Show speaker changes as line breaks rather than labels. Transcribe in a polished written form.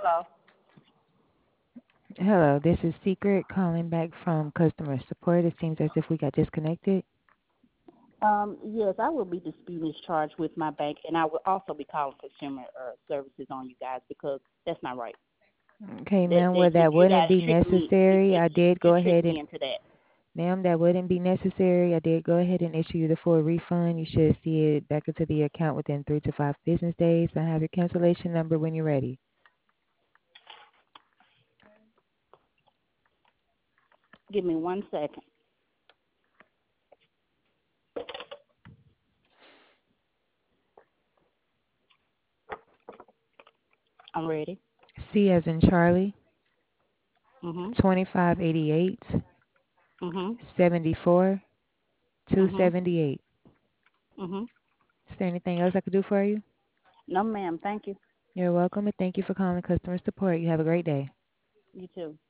Hello, this is Secret calling back from customer support. It seems as if we got disconnected.
Yes, I will be disputing this charge with my bank, and I will also be calling consumer services on you guys because that's not right.
Okay,
That
ma'am,
that
well,
you,
that
you
wouldn't
guys
be
tricked me.
necessary. I did
You
go
tricked
ahead
me
and,
into that.
ma'am, that wouldn't be necessary. I did go ahead and issue you the full refund. You should see it back into the account within 3 to 5 business days. I have your cancellation number when you're ready.
Give me 1 second. I'm ready.
C as in Charlie,
Mhm.
2588
Mhm.
74
Mhm.
278.
Mhm.
Is there anything else I could do for you?
No, ma'am. Thank you.
You're welcome, and thank you for calling customer support. You have a great day.
You too.